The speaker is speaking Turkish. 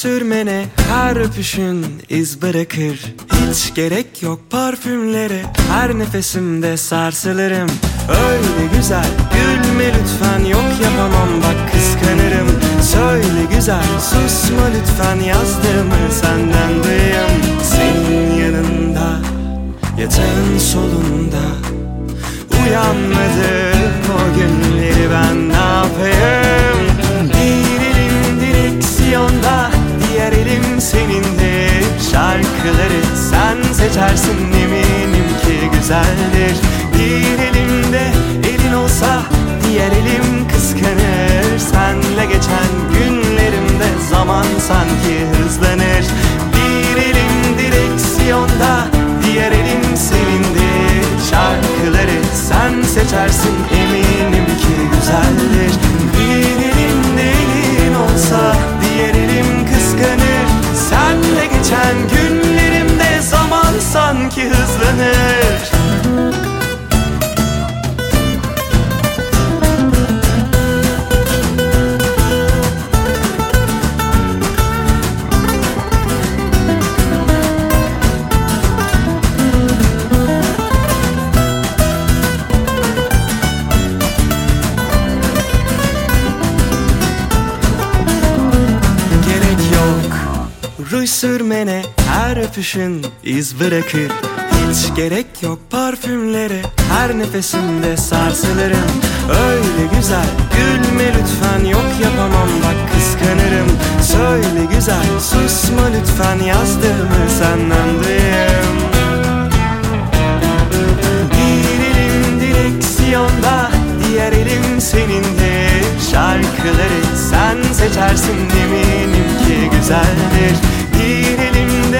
sürmene her öpüşün iz bırakır. Hiç gerek yok parfümlere, her nefesimde sarsılırım. Öyle güzel gülme lütfen, yok yapamam bak kıskanırım. Söyle güzel susma lütfen, yazdığımı senden duyayım. Senin yanında, yatağın solunda, uyanmadım o günleri ben ne yapayım? Bir elim direksiyonda, diğer elim seninde. Şarkıları sen seçersin, eminim ki güzeldir. Bir elimde elin olsa, diğer elim kıskanır. Senle geçen günlerimde zaman sanki hızlanır. Bir elim direksiyonda, diğer elim seninde. Şarkıları sen seçersin, eminim ki güzeldir. Bir elimde elin olsa, diğer elim kıskanır. Senle geçen günlerimde zaman sanki hızlanır. Ruj sürmene her öpüşün iz bırakır. Hiç gerek yok parfümlere, her nefesimde sarsılırım. Öyle güzel gülme lütfen, yok yapamam bak kıskanırım. Söyle güzel susma lütfen, yazdığımı senden duyayım. Bir elim direksiyonda, diğer elim seninde. Şarkıları sen seçersin, eminim ki güzeldir. Bir elim